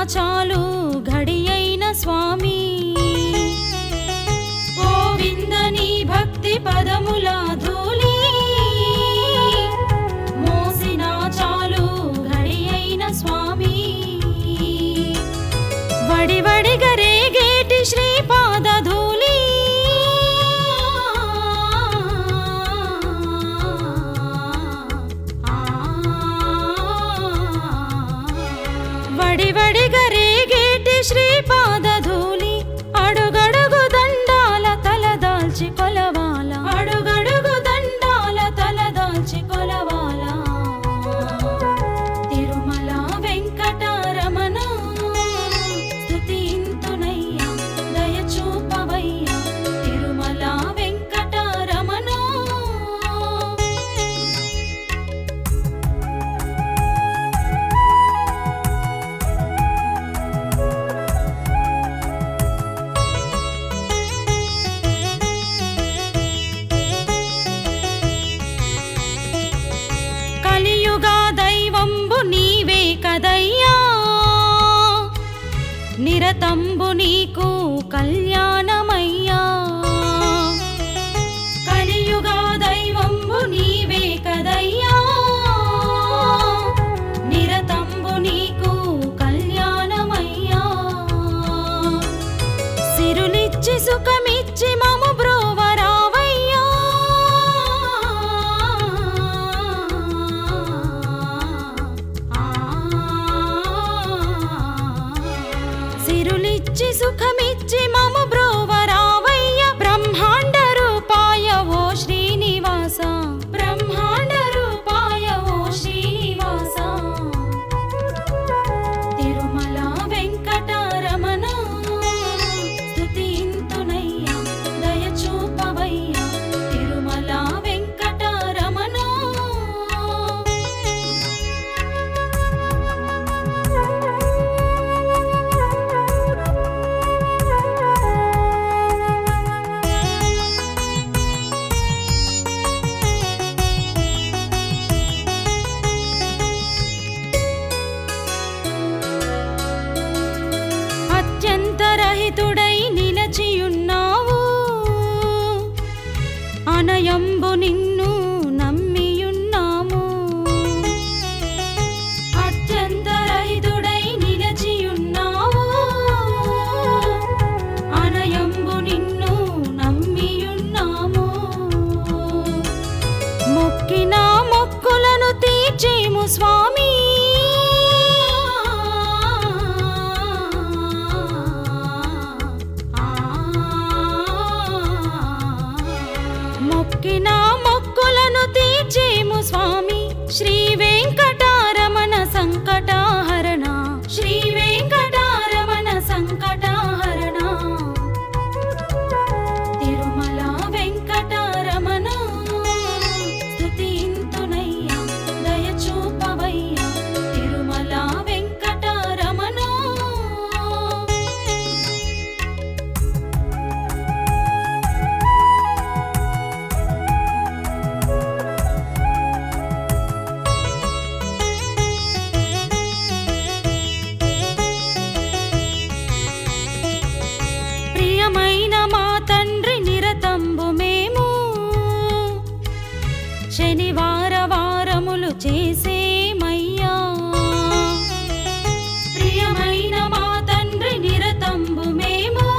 చాలు ఘడియైన స్వామి గోవిందని భక్తి పదముల ధూళి మోసిన చాలు ఘడియైన స్వామి వడివడిగా రేగేటి శ్రీపాద ధూళి వడివడిగా రేగేటి శ్రీపాద ధూళి అడుగడుగు దండాల తలదాల్చి కొలవాల అడుగడుగు దండాల తలదాల్చి కొలవాల తిరుమల వెంకటరమణ స్తుతింతునయ్యా దయచూపవయ్యా తిరుమల వెంకటరమణ కలియుగా దైవంబు నీవే కదయ్యా నిరతంబు నీకు కళ్యాణమయ్యా కలియుగా దైవంబు నీవే కదయ్యా నిరతంబు నీకు కళ్యాణమయ్యా సిరులిచ్చి సుఖమిచ్చి మము బ్రోవరావయ్యా సిరులిచ్చి సుఖమిచ్చి మము బ్రోవరావయ్య బ్రహ్మాండ రూపాయ ఓ శ్రీనివాస బ్రహ్మాండ రూపాయ ఓ శ్రీనివాస తిరుమల వెంకటరమణ స్తుతింతునయ్యా దయచూపవయ్యా తిరుమల వెంకటరమణ అత్యంతరహితుడై నిలచియున్నావు అనయంబు నిన్ను నమ్మియున్నాము అత్యంతరహితుడై నిలచియున్నావు అనయంబు నిన్ను నమ్మియున్నాము మొక్కిన మొక్కులను తీర్చేము స్వామి మొక్కిన మొక్కులను తీర్చేము స్వామి శ్రీ వెంకటరమణ సంకటహరణ శ్రీ వెంకటరమణ సంకటహరణ తిరుమల వెంకటరమణ స్తుతింతునయ్యా దయచూపవయ్యా తిరుమల వెంకటరమణ ప్రియమైన మా తండ్రి నిరతంబు మేము శనివార వారములు చేసేమయ్యా ప్రియమైన మా తండ్రి నిరతంబు మేము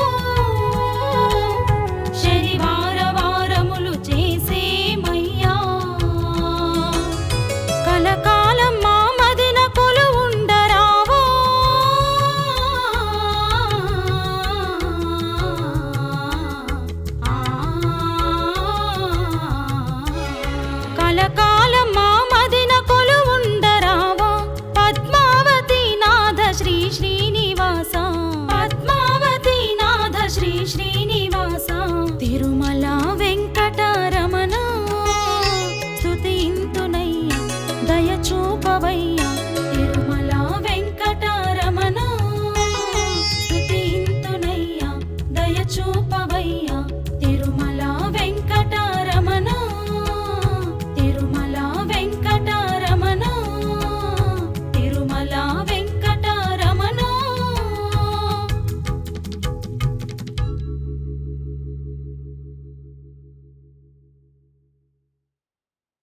శనివార వారములు చేసేమయ్యా కలకాలం మా మదిన కొలువుండరావా కలకాలం మా మదిన కొలువుండరావా పద్మావతి నాథ శ్రీ శ్రీనివాస పద్మావతి నాథ శ్రీ శ్రీనివాస తిరుమల వెంకటరమణ స్తుతింతునయ్యా దయచూపవయ్యా తిరుమల వెంకటరమణ స్తుతింతునయ్యా దయచూపవయ్యా